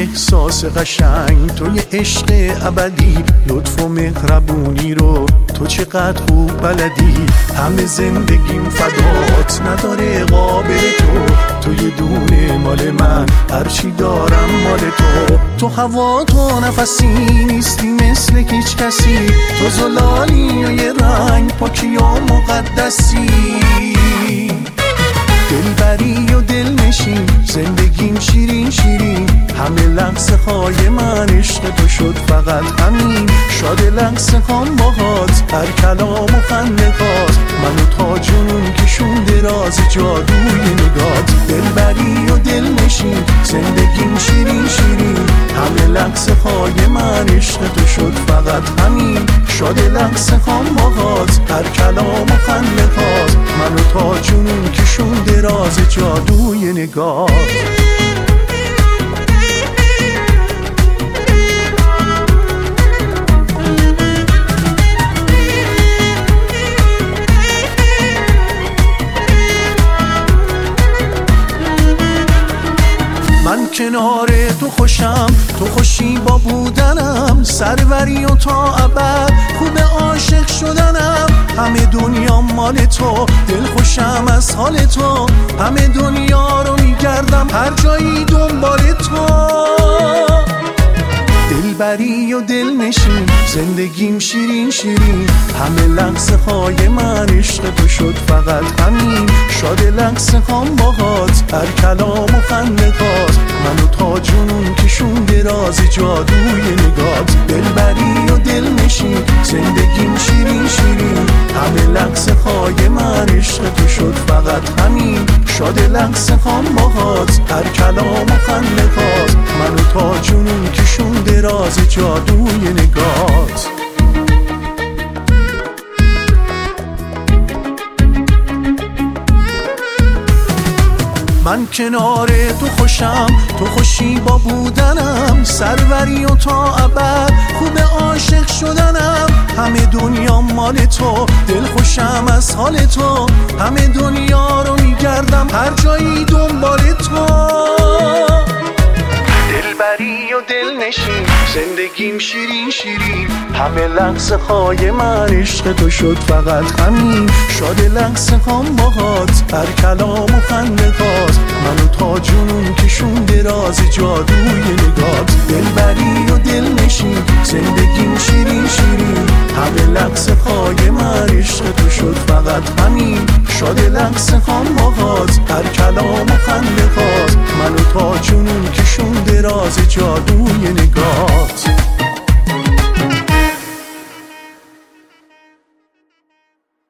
احساس قشنگ، تو یه عشق ابدی، لطف و مهربونی رو تو چقدر خوب بلدی. همه زندگیم فدات، نداره قابل تو یه دونه مال من، هرچی دارم مال تو. تو هوا تو نفسی نیستی مثل هیچ کسی، تو زلالی و یه رنگ پاکی و مقدسی. دلبری و دلنشین، زندگیم شیرین شیرین، همه لحظه های من عشق تو شد فقط همین. شاد لحظه هام باهات، هر کلام و خنده‌هات منو تا جنون کشون دراز جادوی نگات. دلبری و دلنشین، زندگیم شیرین شیرین، همه لحظه های من عشق تو شد فقط همین. شاد لحظه هام باهات، هر کلام و خنده‌هات منو تا جنون کشون دراز جادوی نگات. من کنار تو خوشم، تو خوشی با بودنم، سروری و تا ابد خوب عاشق شدنم. همه دنیا مال تو، دل خوشم از حال تو، همه دنیا رو میگردم هر جایی دنبال تو. دلبری و دلنشین، زندگیم شیرین شیرین، همه لحظه های من عشق تو شد فقط همین. شاد لحظه هام باهات، هر کلام و خنده‌هات منو تا جنون کشون دراز جادوی نگات. دلبری و دلنشین، زندگیم شیرین شیرین، همه لحظه های من عشق تو شد فقط همین. شاد لحظه هام باهات، هر کلام و خنده‌هات منو تا جنون کشون دراز جادوی نگات. من کنار تو خوشم، تو خوشی با بودنم، سروری و تا ابد خوب عاشق شدنم. همه دنیا مال تو، دل خوشم از حال تو، همه دنیا رو میگردم هر جایی دنبال تو. دلبری و دلنشین، زندگیم شیرین شیرین، همه لحظه های من عشق تو شد فقط همین. شاد لحظه هام باهات، هر کلام و خنده‌هات منو تا جنون کشون دراز جادوی نگات. دلبری و دلنشین، زندگیم شیرین شیرین، همه لحظه های من عشق تو شد فقط همین. شاد لحظه هام باهات، هر کلام و خنده‌هات منو تا جنون کشون دراز جادوی نگات.